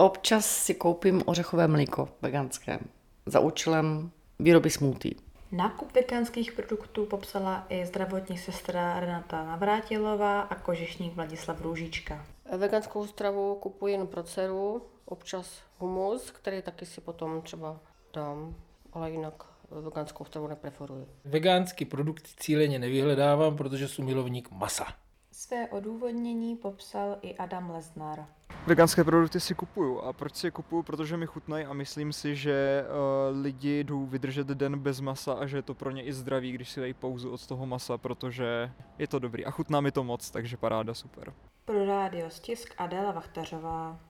Občas si koupím ořechové mlíko veganské za účelem výroby smoothie. Nákup veganských produktů popsala i zdravotní sestra Renata Navrátilová a kožešník Vladislav Růžička. Veganskou stravu kupuji jen pro dceru, občas humus, který taky si potom třeba dám, ale jinak veganskou stravu nepreferuji. Veganský produkty cíleně nevyhledávám, protože jsem milovník masa. Své odůvodnění popsal i Adam Leznar. Veganské produkty si kupuju. A proč si je kupuju? Protože mi chutnají a myslím si, že lidi jdou vydržet den bez masa a že je to pro ně i zdravý, když si dají pauzu od toho masa, protože je to dobrý a chutná mi to moc, takže paráda, super. Pro Rádio Stisk Adéla Vachtařová.